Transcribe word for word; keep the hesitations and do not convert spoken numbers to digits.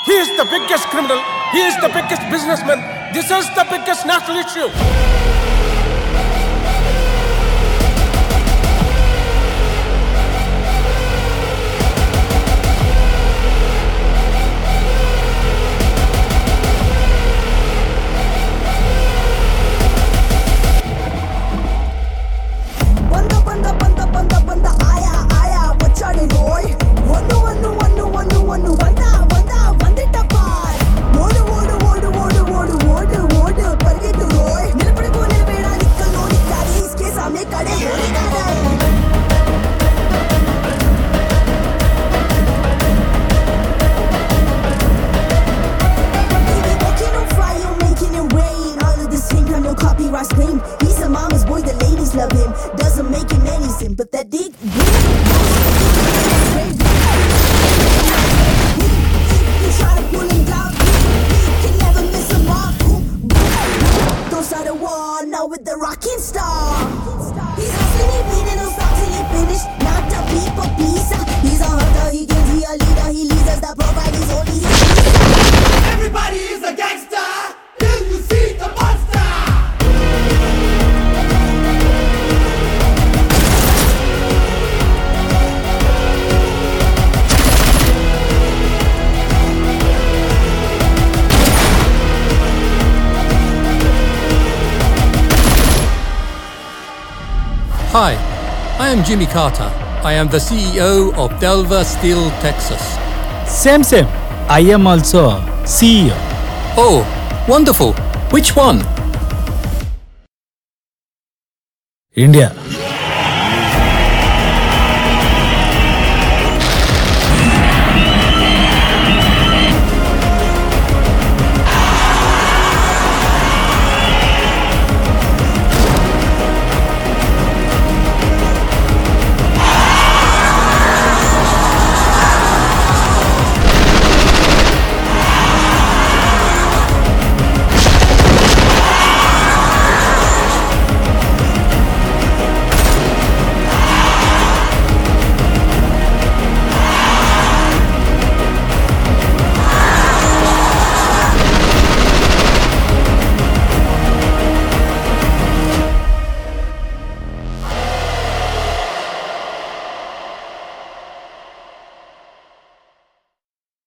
He is the biggest criminal. He is the biggest businessman. This is the biggest national issue. Copyright claim. He's a mama's boy, the ladies love him. Doesn't make him any sin, but that dick. You try to pull him down, can never miss a mark. Don't start a war now with the rocking star. He's hustling, he bleeding, don't stop till he finish. Not a people pizza. He's a hunter, he can be a leader. He leads us, that provide is only his. Everybody is a gangster till you see the monster. Hi, I am Jimmy Carter. I am the C E O of Delver Steel, Texas. Same, same. I am also a C E O. Oh, wonderful. Which one? India.